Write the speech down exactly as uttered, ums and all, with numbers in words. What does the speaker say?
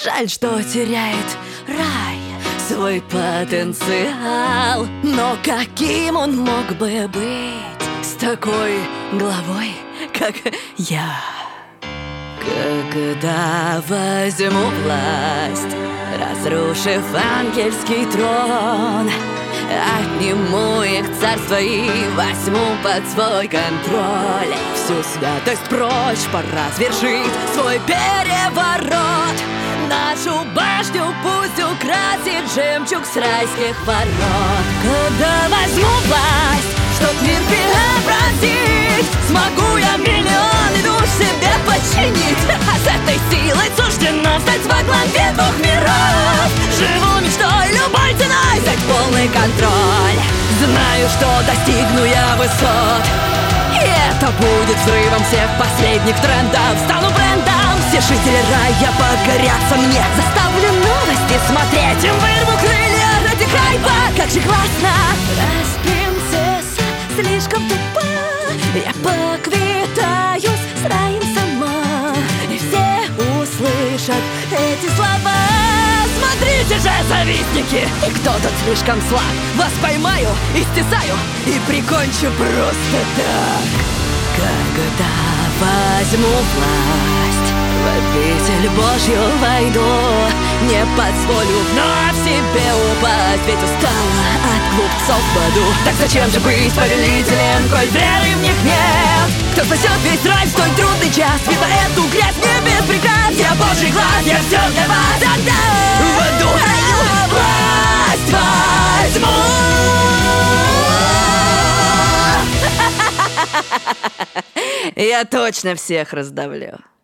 Жаль, что теряет рай свой потенциал. Но каким он мог бы быть с такой головой, как я? Когда возьму власть, разрушив ангельский трон, отниму их царство и возьму под свой контроль. Всю святость прочь, пора свершить свой переворот. Нашу башню пусть украсит жемчуг с райских ворот. Когда возьму власть, чтоб мир преобразить, смогу я миллионы душ себе подчинить. А с этой силой суждено стать во главе двух миров. Живу мечтой любой ценой взять полный контроль. Знаю, что достигну я высот, и это будет взрывом всех последних трендов. Стану брендом, все жители рая покорятся мне. Заставлю новости смотреть, им вырву крылья ради хайпа. Как же классно! Раз принцесса слишком тупа, я поквитаюсь с раем сама, и все услышат эти слова. Смотрите же, завистники! И кто тут слишком слаб? Вас поймаю, истязаю и прикончу просто так. Когда возьму власть, в обитель Божью войду, не позволю вновь себе упасть, ведь устала от глупцов в аду. Так зачем же быть повелителем, коль веры в них нет? Кто спасет весь рай в столь трудный час? Ведь эту грязь не без прикрас. Я Божий глаз, я все для вас. Тогда в аду власть возьму. Я точно всех раздавлю.